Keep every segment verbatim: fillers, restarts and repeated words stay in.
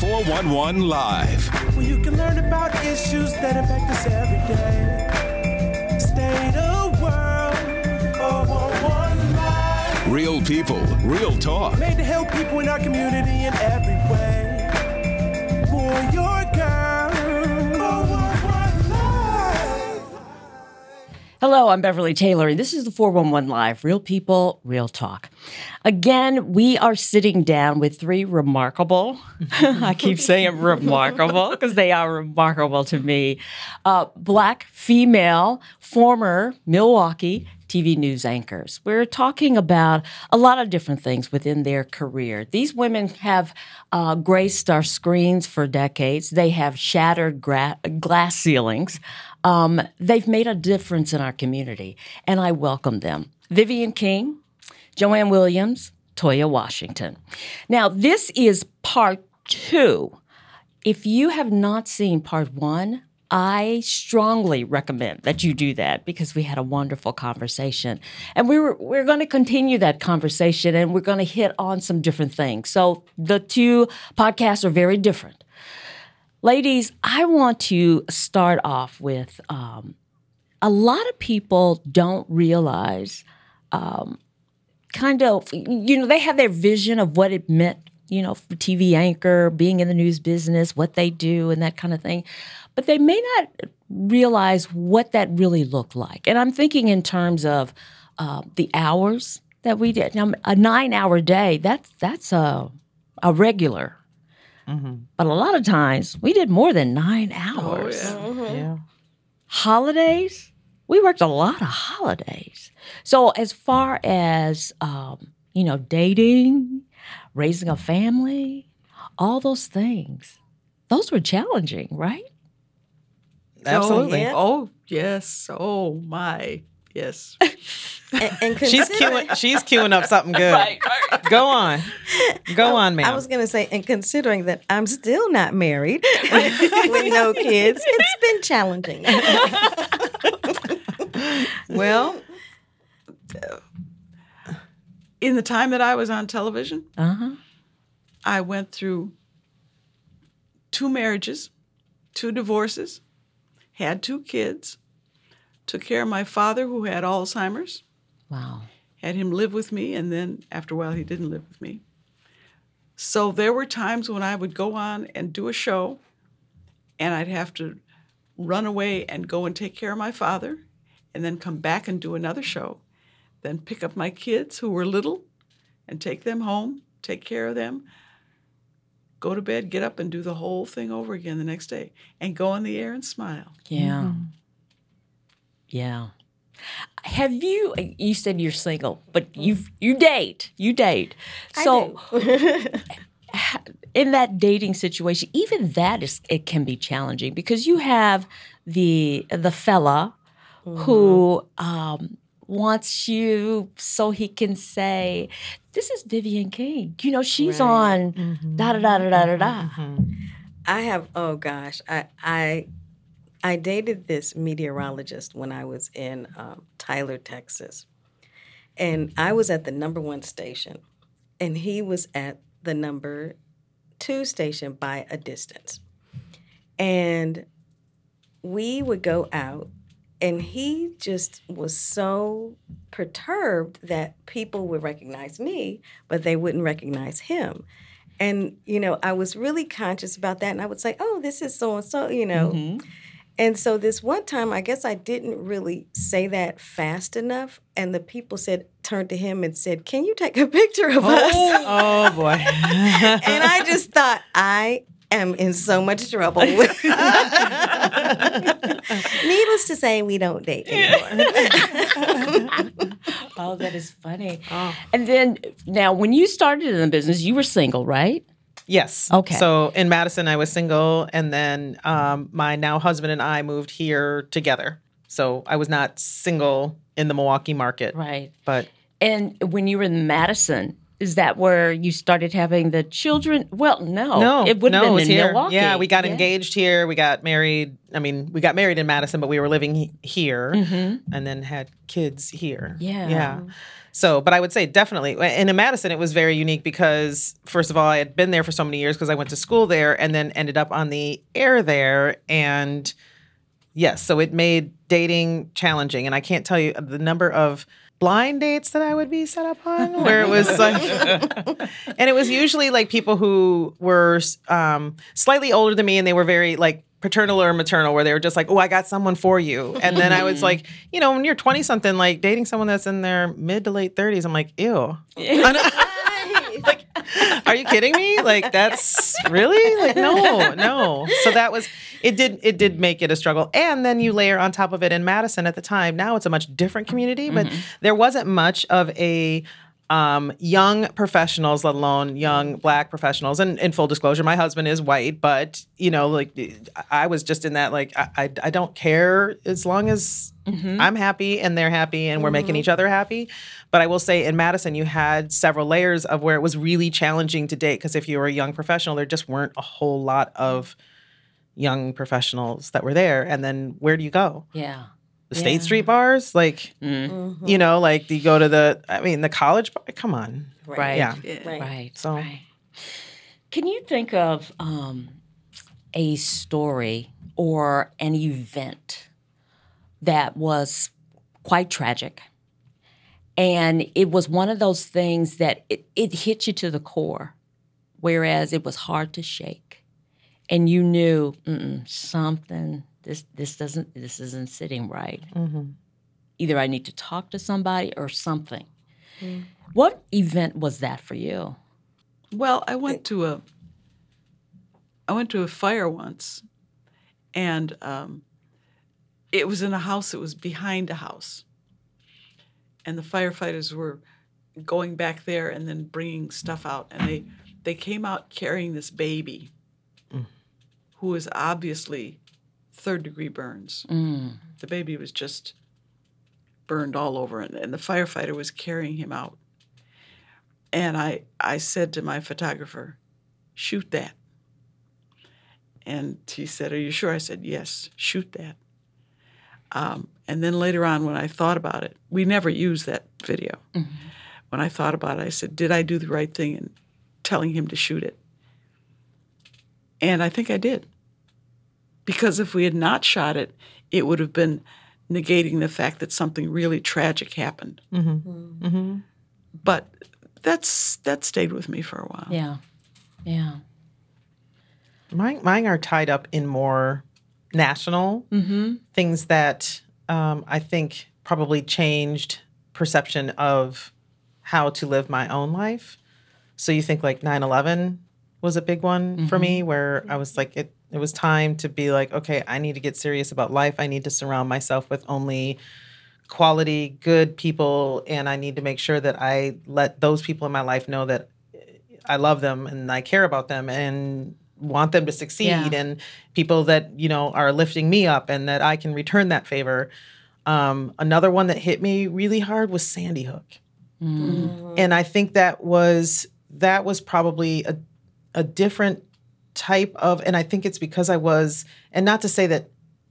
four one one Live. Where you can learn about issues that impact us every day. State of world, four one one Live. Real people, real talk. Made to help people in our community in every way. For your girl, four one one Live. Hello, I'm Beverly Taylor, and this is the four one one Live, Real People, Real Talk. Again, we are sitting down with three remarkable, I keep saying remarkable because they are remarkable to me, uh, Black female former Milwaukee T V news anchors. We're talking about a lot of different things within their career. These women have uh, graced our screens for decades. They have shattered gra- glass ceilings. Um, they've made a difference in our community, and I welcome them. Vivian King, Joanne Williams, Toya Washington. Now, this is part two. If you have not seen part one, I strongly recommend that you do that because we had a wonderful conversation. And we were, we're going to continue that conversation, and we're going to hit on some different things. So the two podcasts are very different. Ladies, I want to start off with um, a lot of people don't realize um, kind of, you know, they have their vision of what it meant, you know, for T V anchor, being in the news business, what they do and that kind of thing. But they may not realize what that really looked like. And I'm thinking in terms of uh, the hours that we did. Now, a nine-hour day, that's, that's a, a regular. Mm-hmm. But a lot of times, we did more than nine hours. Oh, yeah. Mm-hmm. yeah. Holidays, we worked a lot of holidays. So as far as, um, you know, dating, raising a family, all those things, those were challenging, right? Absolutely. Oh, yeah. Oh, yes. Oh, my. Yes. And, and she's queuing, she's queuing up something good. Right, right. Go on. Go on, ma'am. I was going to say, and considering that I'm still not married with no kids, it's been challenging. Well, in the time that I was on television, Uh-huh. I went through two marriages, two divorces, had two kids, took care of my father who had Alzheimer's. Wow. Had him live with me, and then after a while he didn't live with me. So there were times when I would go on and do a show, and I'd have to run away and go and take care of my father, and then come back and do another show, then pick up my kids who were little and take them home, take care of them, go to bed, get up and do the whole thing over again the next day, and go on the air and smile. Yeah. Mm-hmm. Yeah. Have you, you said you're single, but you you date, you date. So in that dating situation, even that is, it can be challenging because you have the the fella mm-hmm. who um, wants you so he can say, this is Vivian King. You know, she's right. on mm-hmm. da da da da da da da. Mm-hmm. I have, oh gosh, I I I dated this meteorologist when I was in um, Tyler, Texas. And I was at the number one station, and he was at the number two station by a distance. And we would go out, and he just was so perturbed that people would recognize me, but they wouldn't recognize him. And, you know, I was really conscious about that, and I would say, oh, this is so-and-so, you know. Mm-hmm. And so this one time, I guess I didn't really say that fast enough, and the people said, turned to him and said, can you take a picture of oh, us? Oh, boy. And I just thought, I am in so much trouble. Needless to say, we don't date anymore. Oh, that is funny. Oh. And then, now, when you started in the business, you were single, right? Yes. Okay. So in Madison, I was single, and then um, my now husband and I moved here together. So I was not single in the Milwaukee market. Right. But and when you were in Madison, Is that where you started having the children? Well, no. No, It would have no, been it was in here. Milwaukee. Yeah, we got engaged here. We got married. I mean, we got married in Madison, but we were living he- here and then had kids here. Yeah. Yeah. So, but I would say definitely. And in Madison, it was very unique because, first of all, I had been there for so many years because I went to school there and then ended up on the air there. And yes, so it made dating challenging. And I can't tell you the number of blind dates that I would be set up on where it was like, and it was usually like people who were um, slightly older than me and they were very like paternal or maternal where they were just like, oh, I got someone for you. And then I was like, you know, when you're twenty something, like dating someone that's in their mid to late thirties, I'm like, ew. Like, are you kidding me? Like, that's really like, no, no. So that was, it did, it did make it a struggle. And then you layer on top of it in Madison at the time. Now it's a much different community, but mm-hmm. there wasn't much of a, Um, young professionals, let alone young Black professionals. And in full disclosure, my husband is white, but you know, like I was just in that, like I, I, I don't care as long as mm-hmm. I'm happy and they're happy and we're mm-hmm. making each other happy. But I will say in Madison, you had several layers of where it was really challenging to date because if you were a young professional, there just weren't a whole lot of young professionals that were there. And then where do you go? Yeah. The State yeah. Street bars, like, mm-hmm. you know, like you go to the, I mean, the college bar, come on. Right. Yeah. yeah. Right. right. So, right. Can you think of um, a story or an event that was quite tragic? And it was one of those things that it, it hit you to the core, whereas it was hard to shake. And you knew mm-mm, something... This this doesn't this isn't sitting right. Mm-hmm. Either I need to talk to somebody or something. Mm. What event was that for you? Well, I went to a I went to a fire once, and um, it was in a house that was behind a house, and the firefighters were going back there and then bringing stuff out, and they they came out carrying this baby, mm. who was obviously third degree burns. Mm. The baby was just burned all over, and, and the firefighter was carrying him out. And I, I said to my photographer, shoot that. And he said, are you sure? I said, yes, shoot that. Um, and then later on when I thought about it, we never used that video. Mm-hmm. When I thought about it, I said, did I do the right thing in telling him to shoot it? And I think I did. Because if we had not shot it, it would have been negating the fact that something really tragic happened. Mm-hmm. Mm-hmm. But that's that stayed with me for a while. Yeah, yeah. Mine, mine are tied up in more national mm-hmm. things that um, I think probably changed perception of how to live my own life. So you think like nine eleven was a big one mm-hmm. for me, where I was like, it. It was time to be like, okay, I need to get serious about life. I need to surround myself with only quality, good people, and I need to make sure that I let those people in my life know that I love them and I care about them and want them to succeed, yeah. and people that, you know, are lifting me up and that I can return that favor. Um, another one that hit me really hard was Sandy Hook. Mm. And I think that was that was probably a a different type of, and I think it's because I was, and not to say that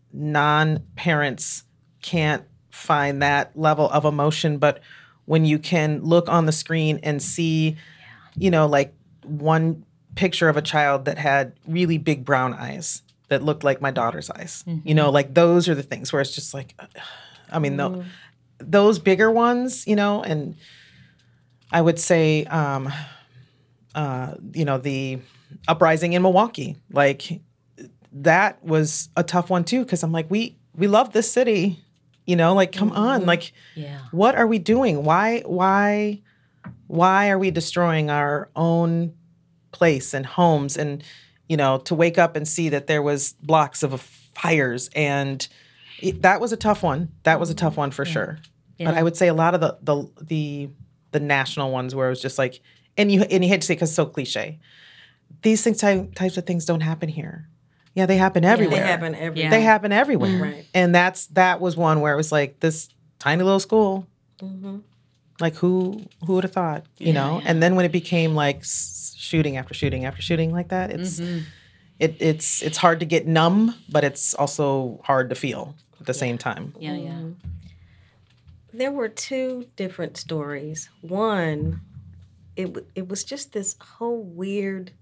non-parents can't find that level of emotion, but when you can look on the screen and see, yeah. you know, like one picture of a child that had really big brown eyes that looked like my daughter's eyes, mm-hmm. you know, like those are the things where it's just like, I mean, mm-hmm. the, those bigger ones, you know, and I would say, um, uh, you know, the uprising in Milwaukee, like that was a tough one too, because I'm like, we we love this city, you know, like come mm-hmm. on, like yeah. what are we doing? Why why why are we destroying our own place and homes? And you know, to wake up and see that there was blocks of fires, and it, that was a tough one. That was a tough one for yeah. sure. Yeah. But I would say a lot of the the the the national ones where it was just like, and you and you hate to say because it's so cliche. These things, types of things don't happen here. Yeah, they happen everywhere. Yeah, they happen everywhere. They happen everywhere. Mm-hmm. Right. And that's that was one where it was like this tiny little school. Mm-hmm. Like who who would have thought, you Yeah, know? yeah. And then when it became like s- shooting after shooting after shooting like that, it's Mm-hmm. it it's it's hard to get numb, but it's also hard to feel at the same time. Yeah, yeah. There were two different stories. One, it w- it was just this whole weird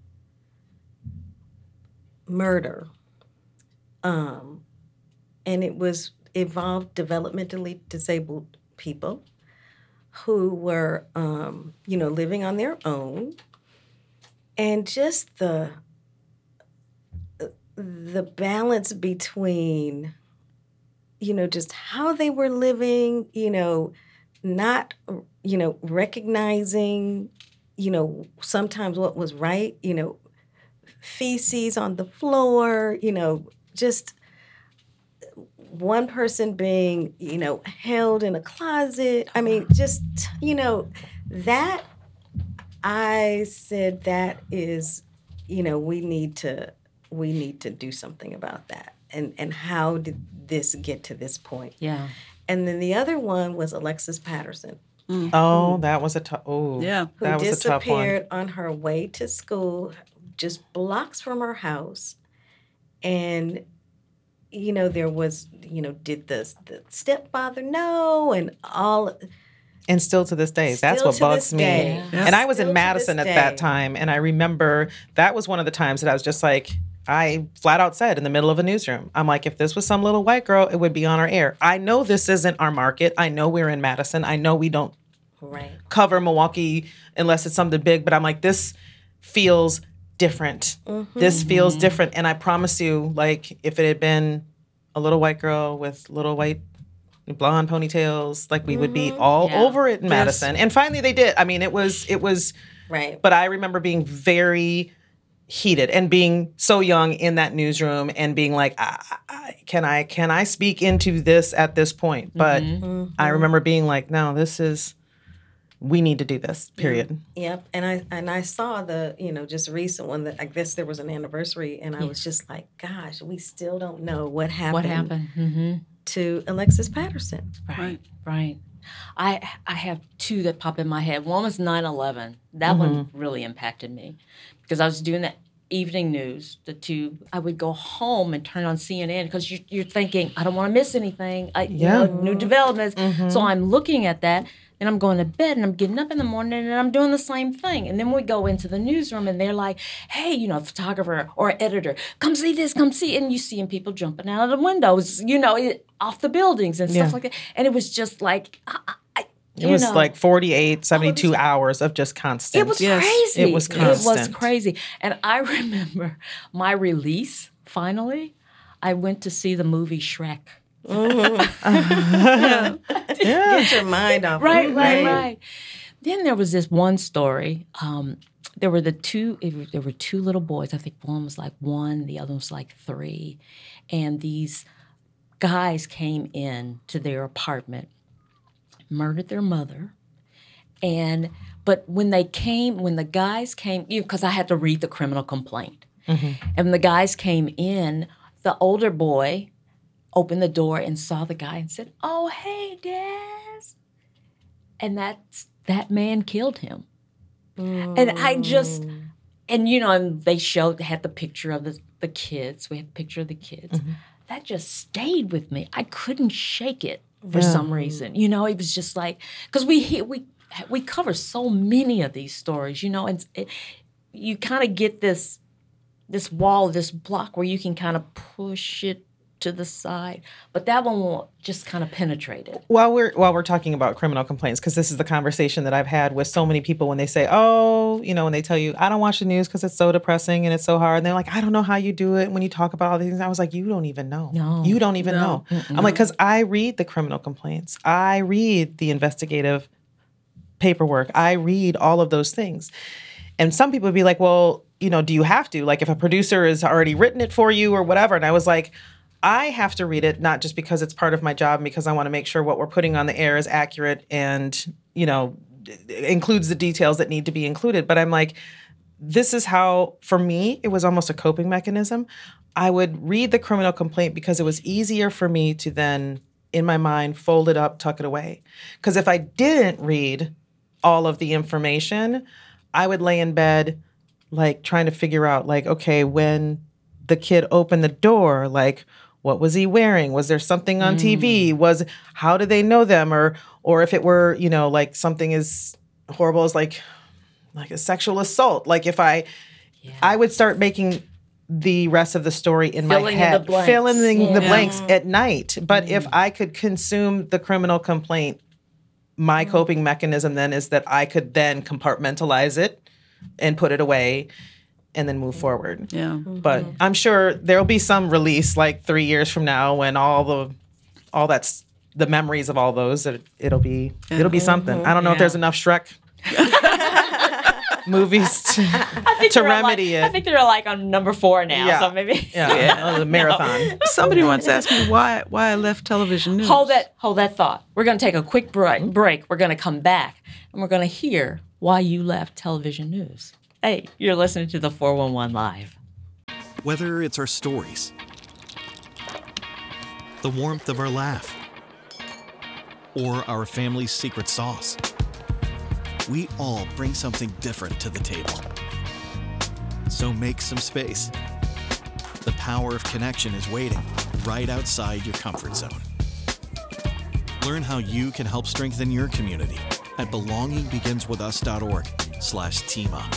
murder, um, and it was involved developmentally disabled people who were, um, you know, living on their own, and just the the balance between, you know, just how they were living, you know, not, you know, recognizing, you know, sometimes what was right, you know, feces on the floor, you know, just one person being, you know, held in a closet. I mean, just, you know, that I said that is, you know, we need to we need to do something about that. And and how did this get to this point? Yeah. And then the other one was Alexis Patterson, Oh, that was a tough. Oh, Yeah. who that was a tough one. disappeared on her way to school, just blocks from her house. And, you know, there was, you know, did the, the stepfather know? And all. And still to this day, that's Still what to bugs this me. day. Yeah. And I was Still in to Madison this at that day. time, and I remember that was one of the times that I was just like, I flat out said in the middle of a newsroom, I'm like, if this was some little white girl, it would be on our air. I know this isn't our market. I know we're in Madison. I know we don't Right. cover Milwaukee unless it's something big, but I'm like, this feels different. This feels different. And I promise you, like, if it had been a little white girl with little white blonde ponytails, like we would be all Yeah. over it in Madison. And finally they did. I mean, it was, it was, Right. but I remember being very heated and being so young in that newsroom and being like, I, I, can I, can I speak into this at this point? But I remember being like, no, this is, we need to do this, period. Yep, and I and I saw the, you know, just recent one that I guess there was an anniversary, and I was just like, gosh, we still don't know what happened, What happened? Mm-hmm. to Alexis Patterson. Right, Right. right. I I have two that pop in my head. One was nine eleven. That one really impacted me because I was doing the evening news. The two, I would go home and turn on C N N because you, you're thinking, I don't want to miss anything. I, Yeah. you know, new developments. So I'm looking at that. And I'm going to bed and I'm getting up in the morning and I'm doing the same thing. And then we go into the newsroom and they're like, hey, you know, a photographer or an editor, come see this, come see. And you seeing people jumping out of the windows, you know, it, off the buildings and stuff Yeah. like that. And it was just like, I, I, It you was know, like forty-eight, seventy-two hours of just constant. it was Yes. crazy. It was It was constant. crazy. And I remember my release, finally, I went to see the movie Shrek. Get your mind off. Right, of it, right, right. Then there was this one story. Um, there were the two. It, were- there were two little boys. I think one was like one, the other was like three, and these guys came in to their apartment, murdered their mother, and but when they came, when the guys came, you because I had to read the criminal complaint, and when the guys came in, the older boy opened the door and saw the guy and said, "Oh, hey, Daz," and that's that man killed him. And I just, and you know, and they showed, had the picture of the, the kids. We had the picture of the kids. That just stayed with me. I couldn't shake it for some reason. You know, it was just like, because we hear, we we cover so many of these stories, you know, and it, you kind of get this this wall, this block where you can kind of push it to the side, but that one will just kind of penetrate it. While we're while we're talking about criminal complaints, because this is the conversation that I've had with so many people when they say, "Oh, you know," when they tell you, "I don't watch the news because it's so depressing and it's so hard," and they're like, "I don't know how you do it when you talk about all these things." I was like, "You don't even know. No. You don't even No. know." I'm like, because I read the criminal complaints, I read the investigative paperwork, I read all of those things, and some people would be like, "Well, you know, do you have to? Like, if a producer has already written it for you or whatever?" And I was like, I have to read it, not just because it's part of my job, and because I want to make sure what we're putting on the air is accurate and, you know, includes the details that need to be included. But I'm like, this is how, for me, it was almost a coping mechanism. I would read the criminal complaint because it was easier for me to then in my mind, fold it up, tuck it away. Because if I didn't read all of the information, I would lay in bed, like trying to figure out, like, okay, when the kid opened the door, like, what was he wearing? Was there something on mm. T V? Was how did they know them? Or or if it were, you know, like something as horrible as like like a sexual assault. Like if I yeah. I would start making the rest of the story in filling my head, in the filling in yeah. the blanks at night. But mm. if I could consume the criminal complaint, my mm. coping mechanism then is that I could then compartmentalize it and put it away and then move forward. Yeah. But mm-hmm. I'm sure there'll be some release like three years from now when all the all that's the memories of all those, it, it'll be it'll be something. Mm-hmm. I don't know yeah. if there's enough Shrek movies to, to remedy like, it. I think they're like on number four now, yeah. so maybe yeah, yeah. the marathon. No. Somebody once asked me why why I left television news. Hold that hold that thought. We're going to take a quick break. Break. We're going to come back and we're going to hear why you left television news. Hey, you're listening to the four one one Live. Whether it's our stories, the warmth of our laugh, or our family's secret sauce, we all bring something different to the table. So make some space. The power of connection is waiting right outside your comfort zone. Learn how you can help strengthen your community at belonging begins with us dot org slash team up.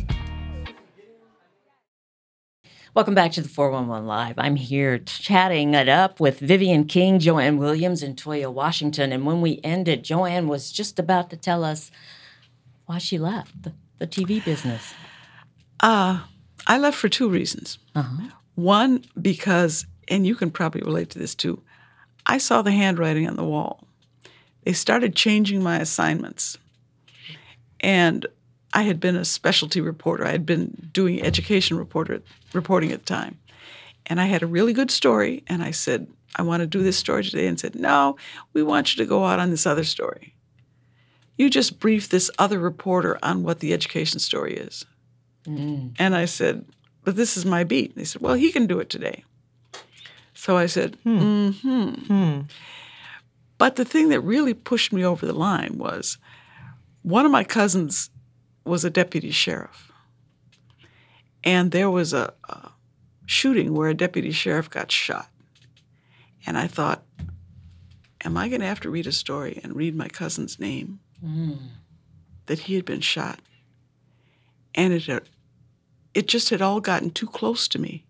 Welcome back to the four one one Live. I'm here chatting it up with Vivian King, Joanne Williams, and Toya Washington. And when we ended, Joanne was just about to tell us why she left the, the T V business. Uh, I left for two reasons. Uh-huh. One, because, and you can probably relate to this too, I saw the handwriting on the wall. They started changing my assignments. And I had been a specialty reporter. I had been doing education reporter, reporting at the time. And I had a really good story, and I said, I want to do this story today, and said, no, we want you to go out on this other story. You just brief this other reporter on what the education story is. Mm. And I said, but this is my beat. And they said, well, he can do it today. So I said, hmm. mm-hmm. Hmm. But the thing that really pushed me over the line was one of my cousins was a deputy sheriff. And there was a, a shooting where a deputy sheriff got shot. And I thought, am I going to have to read a story and read my cousin's name mm. that he had been shot? And it had, it just had all gotten too close to me.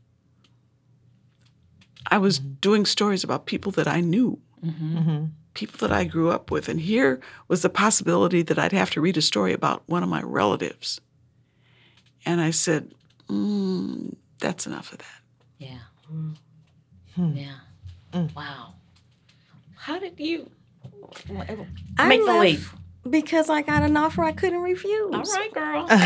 I was mm-hmm. doing stories about people that I knew. Mm-hmm. Mm-hmm. People that I grew up with. And here was the possibility that I'd have to read a story about one of my relatives. And I said, mm, that's enough of that. Yeah. Mm. Hmm. Yeah. Mm. Wow. How did you I make left the leap? Because I got an offer I couldn't refuse. All right, girl. So,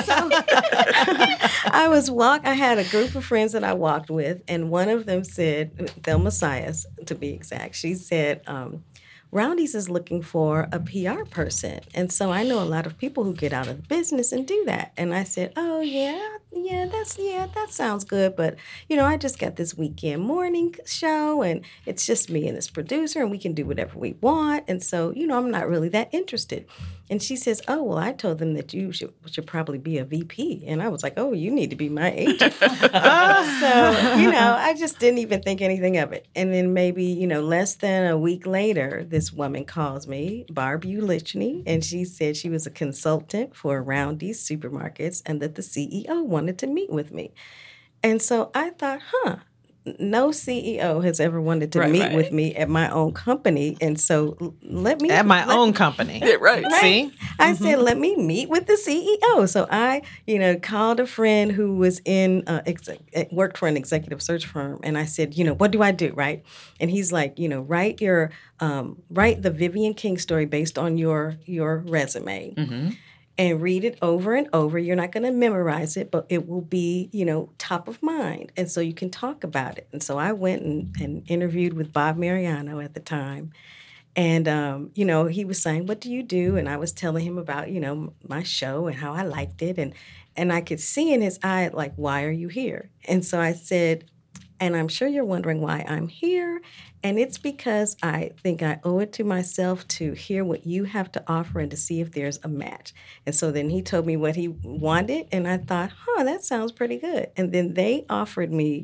I was walk. I had a group of friends that I walked with, and one of them said, Thelma Sias, to be exact, she said, um, Roundy's is looking for a P R person. And so I know a lot of people who get out of the business and do that. And I said, oh, yeah, yeah, that's, yeah, that sounds good. But, you know, I just got this weekend morning show, and it's just me and this producer, and we can do whatever we want. And so, you know, I'm not really that interested. And she says, oh, well, I told them that you should, should probably be a V P. And I was like, oh, you need to be my agent. So, you know, I just didn't even think anything of it. And then maybe, you know, less than a week later, this woman calls me, Barb Ulichny, and she said she was a consultant for Roundy's Supermarkets and that the C E O wanted to meet with me. And so I thought, huh. No C E O has ever wanted to right, meet right. with me at my own company. And so let me... At my let, own company. Yeah, right. right. See? I Mm-hmm. said, let me meet with the C E O. So I, you know, called a friend who was in, uh, ex- worked for an executive search firm. And I said, you know, what do I do, right? And he's like, you know, write your, um, write the Vivian King story based on your, your resume. Mm-hmm. And read it over and over. You're not going to memorize it, but it will be, you know, top of mind. And so you can talk about it. And so I went and, and interviewed with Bob Mariano at the time. And, um, you know, he was saying, what do you do? And I was telling him about, you know, my show and how I liked it. And, and I could see in his eye, like, why are you here? And so I said, And I'm sure you're wondering why I'm here. And it's because I think I owe it to myself to hear what you have to offer and to see if there's a match. And so then he told me what he wanted, and I thought, huh, that sounds pretty good. And then they offered me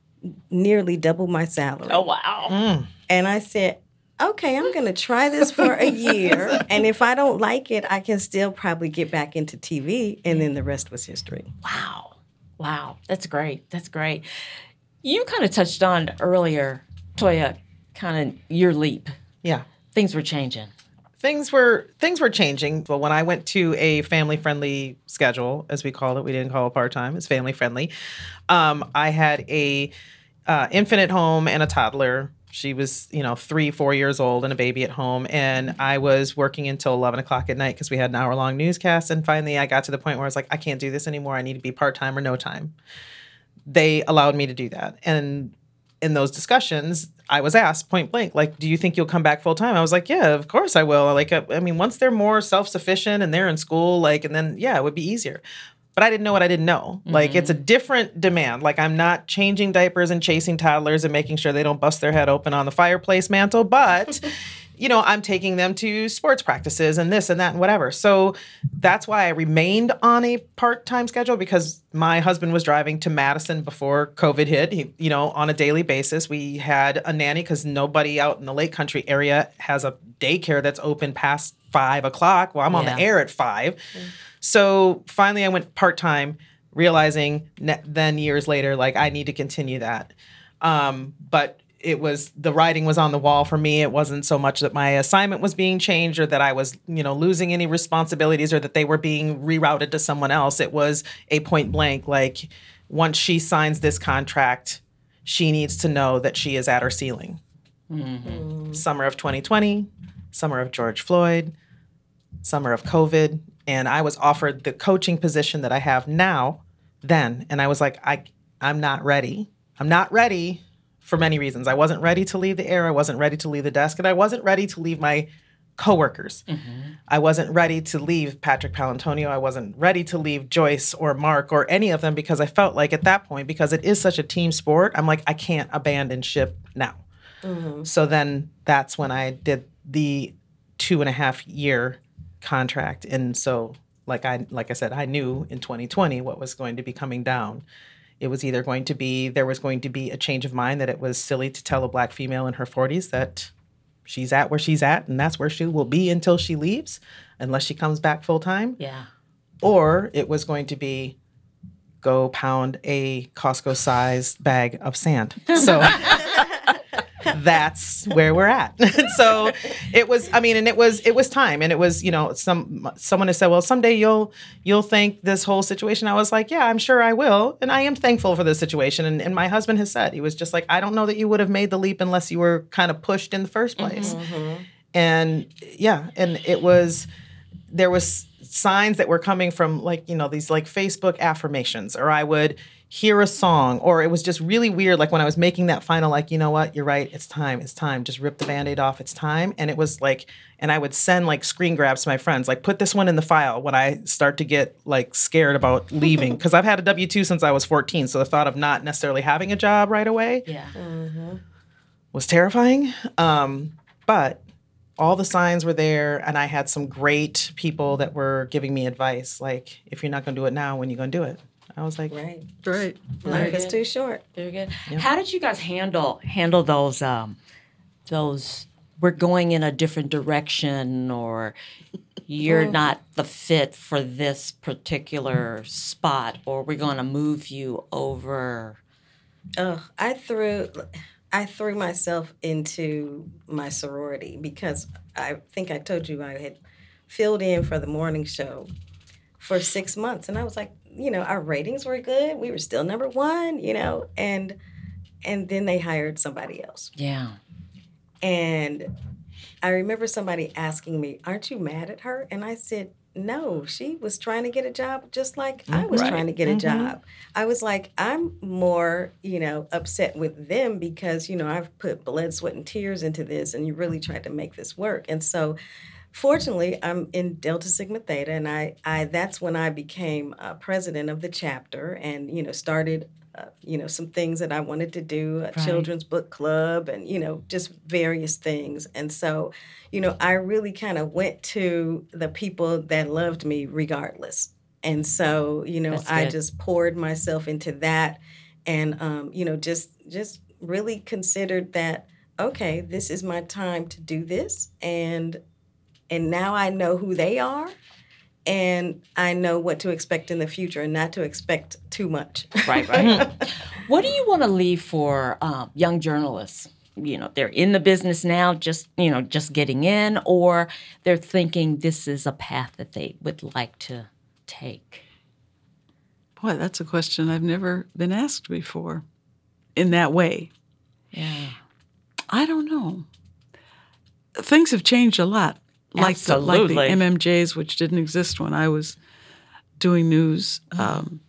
nearly double my salary. Oh, wow. And I said, okay, I'm going to try this for a year. And if I don't like it, I can still probably get back into T V. And then the rest was history. Wow. Wow. That's great. That's great. You kind of touched on earlier, Toya, kind of your leap. Yeah. Things were changing. Things were things were changing. Well, when I went to a family-friendly schedule, as we called it, we didn't call it part-time, it's family-friendly. Um, I had a uh, infant at home and a toddler. She was, you know, three, four years old and a baby at home. And I was working until eleven o'clock at night because we had an hour-long newscast. And finally, I got to the point where I was like, I can't do this anymore. I need to be part-time or no time. They allowed me to do that. And in those discussions, I was asked point blank, like, do you think you'll come back full time? I was like, yeah, of course I will. Like, I mean, once they're more self-sufficient and they're in school, like, and then, yeah, it would be easier. But I didn't know what I didn't know. Mm-hmm. Like, it's a different demand. Like, I'm not changing diapers and chasing toddlers and making sure they don't bust their head open on the fireplace mantle. But, you know, I'm taking them to sports practices and this and that and whatever. So that's why I remained on a part-time schedule, because my husband was driving to Madison before COVID hit. He, you know, on a daily basis, we had a nanny because nobody out in the Lake Country area has a daycare that's open past five o'clock. Well, I'm on Yeah. the air at five. Mm. So finally I went part-time, realizing ne- then years later, like, I need to continue that. Um, but it was, the writing was on the wall for me. It wasn't so much that my assignment was being changed or that I was, you know, losing any responsibilities or that they were being rerouted to someone else. It was a point blank, like, once she signs this contract, she needs to know that she is at her ceiling. Mm-hmm. Summer of twenty twenty, summer of George Floyd, summer of COVID. And I was offered the coaching position that I have now then. And I was like, I, I'm not ready. I'm not ready for many reasons. I wasn't ready to leave the air. I wasn't ready to leave the desk. And I wasn't ready to leave my coworkers. Mm-hmm. I wasn't ready to leave Patrick Palantonio. I wasn't ready to leave Joyce or Mark or any of them, because I felt like at that point, because it is such a team sport, I'm like, I can't abandon ship now. Mm-hmm. So then that's when I did the two and a half year contract. And so, like I like I said, I knew in twenty twenty what was going to be coming down. It was either going to be, there was going to be a change of mind that it was silly to tell a Black female in her forties that she's at where she's at and that's where she will be until she leaves, unless she comes back full time. Yeah. Or it was going to be, go pound a Costco-sized bag of sand. So that's where we're at. So it was, I mean, and it was, it was time. And it was, you know, some, someone has said, well, someday you'll, you'll thank this whole situation. I was like, yeah, I'm sure I will. And I am thankful for this situation. And, and my husband has said, he was just like, I don't know that you would have made the leap unless you were kind of pushed in the first place. Mm-hmm. And yeah, and it was, there was signs that were coming from, like, you know, these like Facebook affirmations, or I would hear a song, or it was just really weird. Like when I was making that final, like, you know what, you're right. It's time. It's time. Just rip the Band-Aid off. It's time. And it was like, and I would send like screen grabs to my friends, like, put this one in the file when I start to get like scared about leaving. Cause I've had a W two since I was fourteen. So the thought of not necessarily having a job right away yeah. mm-hmm. was terrifying. Um, but all the signs were there, and I had some great people that were giving me advice. Like, if you're not going to do it now, when are you going to do it? I was like, right, right, life is too short. Very good. Yep. How did you guys handle handle those um, those? We're going in a different direction, or you're not the fit for this particular spot, or we're going to move you over. Oh, I threw. I threw myself into my sorority because I think I told you I had filled in for the morning show for six months. And I was like, you know, our ratings were good. We were still number one, you know, and and then they hired somebody else. Yeah. And I remember somebody asking me, aren't you mad at her? And I said, no, she was trying to get a job just like I was right. trying to get a Mm-hmm. job. I was like, I'm more, you know, upset with them because, you know, I've put blood, sweat, and tears into this, and you really tried to make this work. And so, fortunately, I'm in Delta Sigma Theta, and I, I that's when I became uh, president of the chapter and, you know, started uh, you know, some things that I wanted to do, a Right. children's book club and, you know, just various things. And so, you know, I really kind of went to the people that loved me regardless. And so, you know, That's I good. just poured myself into that and, um, you know, just just really considered that, okay, this is my time to do this. And and now I know who they are. And I know what to expect in the future and not to expect too much. Right, right. What do you want to leave for um, young journalists? You know, they're in the business now, just, you know, just getting in, or they're thinking this is a path that they would like to take? Boy, that's a question I've never been asked before in that way. Yeah. I don't know. Things have changed a lot. Like the, like Absolutely. the M M Js, which didn't exist when I was doing news. Um,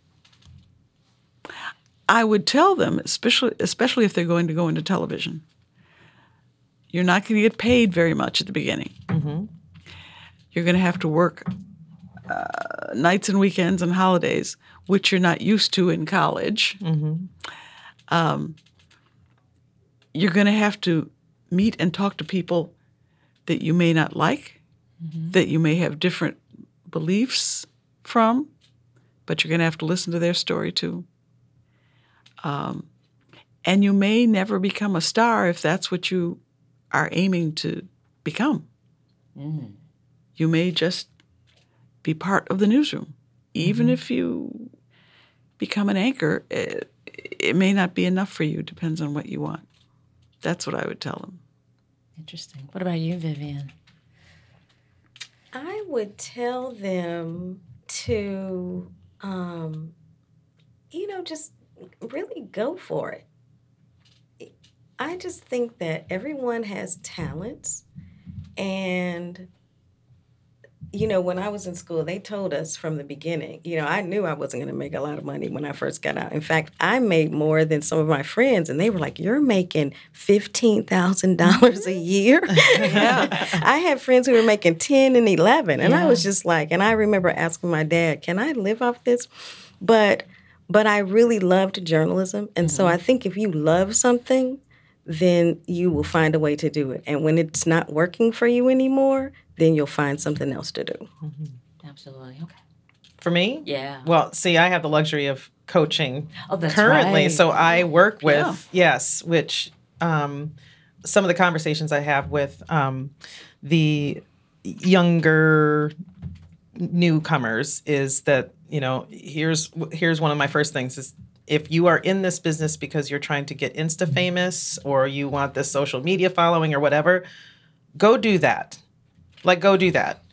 I would tell them, especially especially if they're going to go into television, you're not going to get paid very much at the beginning. Mm-hmm. You're going to have to work uh, nights and weekends and holidays, which you're not used to in college. Mm-hmm. Um, you're going to have to meet and talk to people that you may not like, mm-hmm. that you may have different beliefs from, but you're going to have to listen to their story too. Um, and you may never become a star if that's what you are aiming to become. Mm. You may just be part of the newsroom. Even mm-hmm. if you become an anchor, it, it may not be enough for you. Depends on what you want. That's what I would tell them. Interesting. What about you, Vivian? I would tell them to, um, you know, just really go for it. I just think that everyone has talents. And, you know, when I was in school, they told us from the beginning, you know, I knew I wasn't going to make a lot of money when I first got out. In fact, I made more than some of my friends, and they were like, you're making fifteen thousand dollars a year? Yeah. I had friends who were making ten and eleven, and yeah. I was just like, and I remember asking my dad, can I live off this? But, but I really loved journalism, and mm-hmm. so I think if you love something, then you will find a way to do it. And when it's not working for you anymore, then you'll find something else to do. Mm-hmm. Absolutely. Okay. For me? Yeah. Well, see, I have the luxury of coaching oh, that's currently. Right. So I work with, yeah. yes, which um, some of the conversations I have with um, the younger newcomers is that, you know, here's here's one of my first things is if you are in this business because you're trying to get Insta famous or you want this social media following or whatever, go do that. Like, go do that.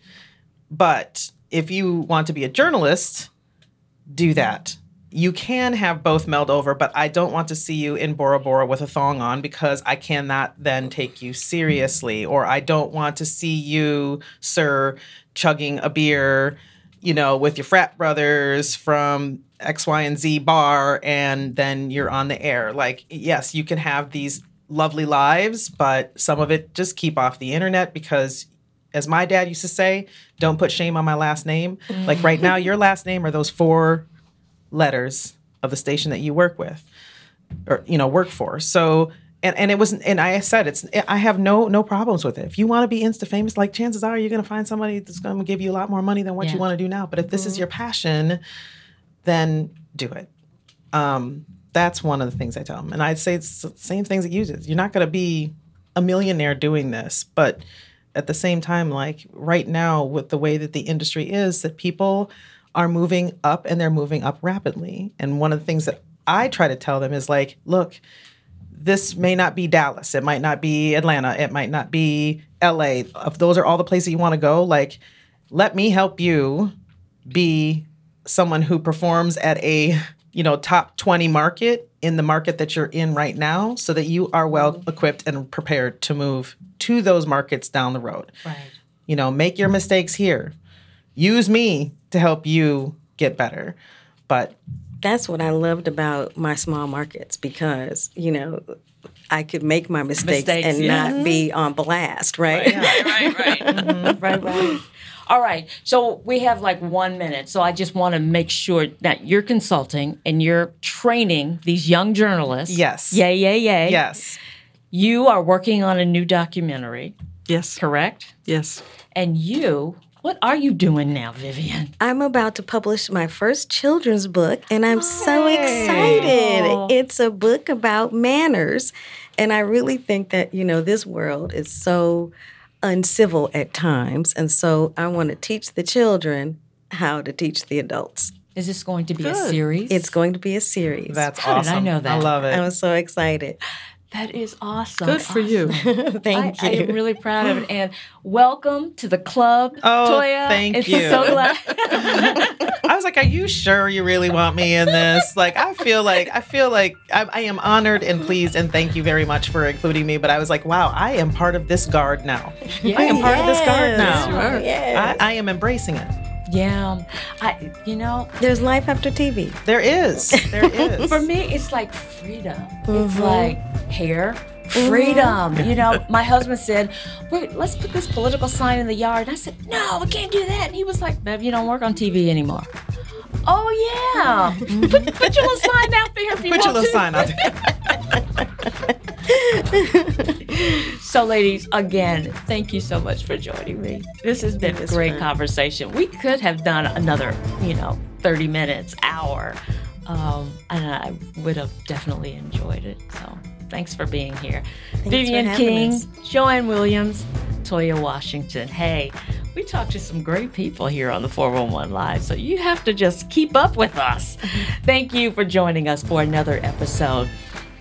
But if you want to be a journalist, do that. You can have both meld over, but I don't want to see you in Bora Bora with a thong on because I cannot then take you seriously. Or I don't want to see you, sir, chugging a beer, you know, with your frat brothers from X, Y, and Z bar, and then you're on the air. Like, yes, you can have these lovely lives, but some of it just keep off the internet because, as my dad used to say, don't put shame on my last name. Mm. Like right now, your last name are those four letters of the station that you work with or, you know, work for. So, and, and it was, and I said, it's, I have no, no problems with it. If you want to be Insta famous, like chances are you're going to find somebody that's going to give you a lot more money than what yeah. you want to do now. But if this mm-hmm. is your passion, then do it. Um, that's one of the things I tell them. And I'd say it's the same things it uses. You're not going to be a millionaire doing this, but at the same time, like right now with the way that the industry is, that people are moving up and they're moving up rapidly. And one of the things that I try to tell them is like, look, this may not be Dallas. It might not be Atlanta. It might not be L A. If those are all the places you want to go, like, let me help you be someone who performs at a, you know, top twenty market in the market that you're in right now so that you are well equipped and prepared to move to those markets down the road. Right. You know, make your mistakes here. Use me to help you get better. But that's what I loved about my small markets because, you know, I could make my mistakes, Mistakes, and yeah. not be on blast, right? Right, right, right. Mm-hmm. Right, right. All right. So we have like one minute. So I just want to make sure that you're consulting and you're training these young journalists. Yes. Yay, yay, yay. Yes. You are working on a new documentary, Yes. correct? Yes. And you, what are you doing now, Vivian? I'm about to publish my first children's book, and I'm so excited. It's a book about manners, and I really think that, you know, this world is so uncivil at times, and so I want to teach the children how to teach the adults. Is this going to be a Good. series? It's going to be a series. That's How did awesome. I know that? I love it. I'm so excited. That is awesome. Good for you. Thank I, you. I am really proud of it. And welcome to the club, Oh, Toya. thank it's you. So glad. I was like, "Are you sure you really want me in this?" Like, I feel like I feel like I, I am honored and pleased, and thank you very much for including me. But I was like, "Wow, I am part of this guard now. I am part of this guard now. Yes, yes. I, I am embracing it. Yeah. I, you know, There's life after T V. There is, there is. for me, it's like freedom. It's Mm-hmm. like hair. Freedom. You know, my husband said, wait, let's put this political sign in the yard. And I said, no, we can't do that. And he was like, Bev, you don't work on T V anymore. Oh, yeah. put, put your little sign out there if you Put your want little to. sign out there. So, ladies, again, thank you so much for joining me. This has been a was great fun. conversation. We could have done another, you know, thirty minutes, hour, um, and I would have definitely enjoyed it. So, thanks for being here. for Vivian having King, us. Joanne Williams, Toya Washington. Hey, we talked to some great people here on the four one one Live, so you have to just keep up with us. Thank you for joining us for another episode.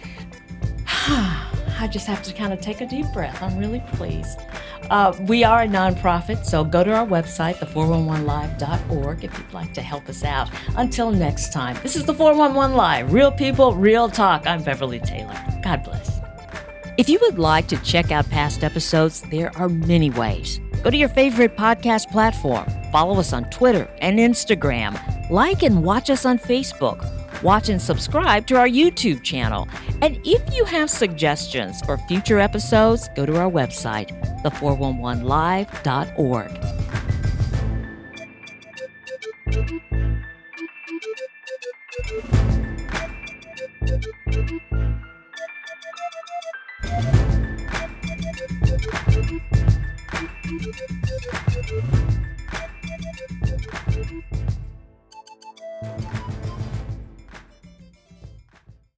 I just have to kind of take a deep breath. I'm really pleased. Uh, we are a nonprofit, so go to our website, the four one one live dot org, if you'd like to help us out. Until next time, this is the four one one Live, real people, real talk. I'm Beverly Taylor. God bless. If you would like to check out past episodes, there are many ways. Go to your favorite podcast platform. Follow us on Twitter and Instagram. Like and watch us on Facebook. Watch and subscribe to our YouTube channel. And if you have suggestions for future episodes, go to our website, the four one one live dot org. Thank you.